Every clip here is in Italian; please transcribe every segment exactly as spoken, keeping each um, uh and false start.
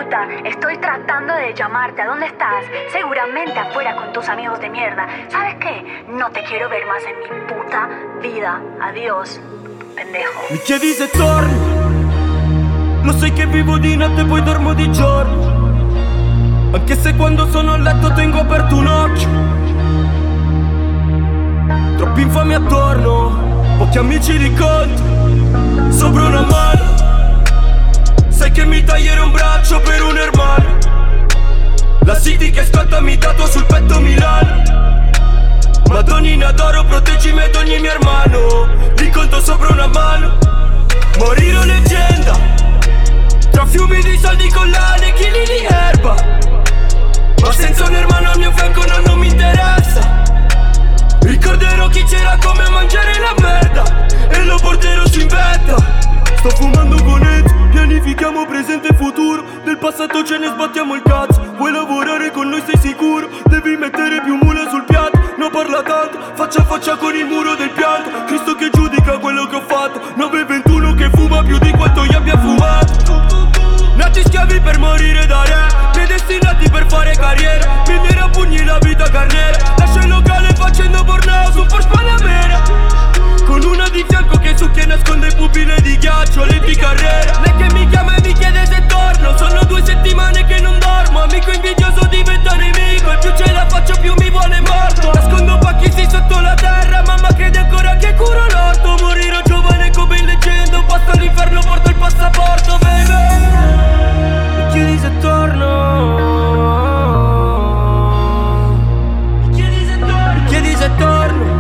puta, estoy tratando de llamarte. ¿A dónde estás? Seguramente afuera con tus amigos de mierda. ¿Sabes qué? No te quiero ver más en mi puta vida. Adiós, pendejo. Mi chiedi se torni, lo sai che vivo di notte poi dormo di giorno. Anche se quando sono a letto tengo aperto un occhio. Troppi infami attorno, pochi amici di conto, sopra una mano. Sai che mi taglierò un braccio per un hermano. La City che scotta mi tatua sul petto Milano. Madonnina d'oro proteggimi ad ogni mio hermano. Li conto sopra una mano. Morirò leggenda, tra fiumi di soldi, collane e chili di erba. Ma senza un hermano al mio fianco non, non mi interessa. Ricorderò chi c'era come a mangiare la merda e lo porterò su in vetta. Sto fumando con Ed, pianifichiamo presente e futuro. Del passato ce ne sbattiamo il cazzo. Vuoi lavorare con noi sei sicuro? Devi mettere più mule sul piatto. Non parla tanto, faccia a faccia con il muro del pianto. Cristo che giudica quello che ho fatto. nove ventuno che fuma più di quanto io abbia fumato. Nati schiavi per morire da re, predestinati per fare carriera. Prendere a pugni la vita carnera. Lascia il locale facendo burnout su Porsche Panamera. Con una di fianco che succhia e nasconde pupille di ghiaccio, lenti carriera. Lei che mi chiama e mi chiede se torno. Sono due settimane che non dormo. Amico invidioso diventa nemico. E più ce la faccio più mi vuole morto. Nascondo pacchi sì sotto la terra. Mamma crede ancora che curo l'orto. Morirò giovane come in leggenda. Passo all'inferno, porto il passaporto, baby. Mi chiedi se torno. Mi chiedi se torno. Mi chiedi se torno.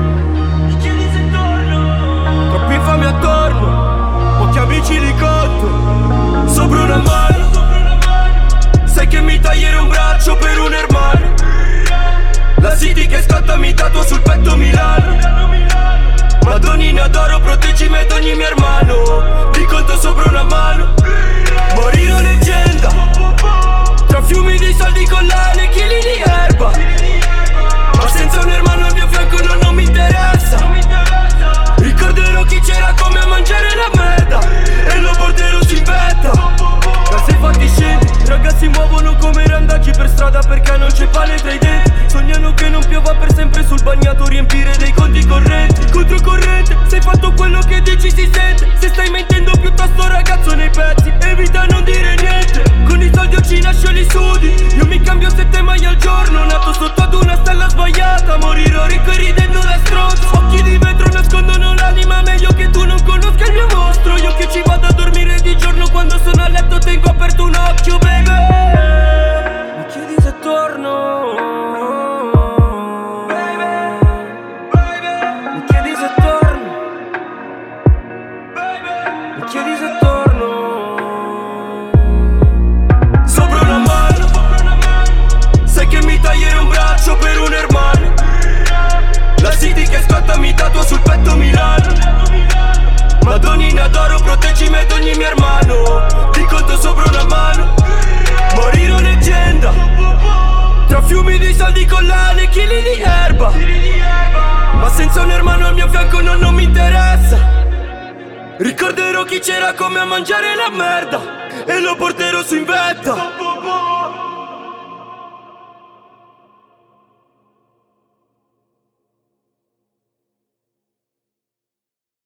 Troppi infami attorno, pochi amici di conto, sopra una mano. Sai che mi taglierò un braccio per un hermano. La City che scotta mi tatua sul petto Milano. Madonnina d'oro proteggimi ad ogni mio hermano. Li conto sopra una mano. Morirò leggenda, tra fiumi di soldi, collane e chili di erba. Ma senza un hermano al mio fianco non, non mi interessa. Ricorderò chi c'era come a mangiare la merda e lo porterò su in vetta. Case fatti scenti, i ragazzi muovono come randaggi per strada perché non c'è pane tra i denti. Sognano che non piova per sempre sul bagnato, riempire dei conti correnti. Controcorrente, sei fatto quello che dici si sente. Se stai mentendo piuttosto ragazzo nei pezzi, evita non dire niente. Con i soldi o ci nascio li sudi. Io mi cambio sette maglie al giorno, nato sotto ad una stella sbagliata. Morirò ricco e ridendo da stronzo. Occhi di vetro nascondono l'anima, meglio che tu non conosca il mio mostro. Io che ci vado a dormire di giorno, quando sono a letto tengo aperto un occhio, baby. Mi chiedi se torno. Baby, baby. Mi chiedi se torno. Baby, mi chiedi se torno. Sopra una mano. Sai che mi taglierò un braccio per un hermano. La City che scotta mi tatua sul petto Milano. Madonnina d'oro proteggimi ad ogni mio hermano. Li conto sopra una mano. Morirò leggenda, tra fiumi di soldi, collane e chili di erba. Ma senza un hermano al mio fianco non, non mi interessa. Ricorderò chi c'era come a mangiare la merda e lo porterò su in vetta.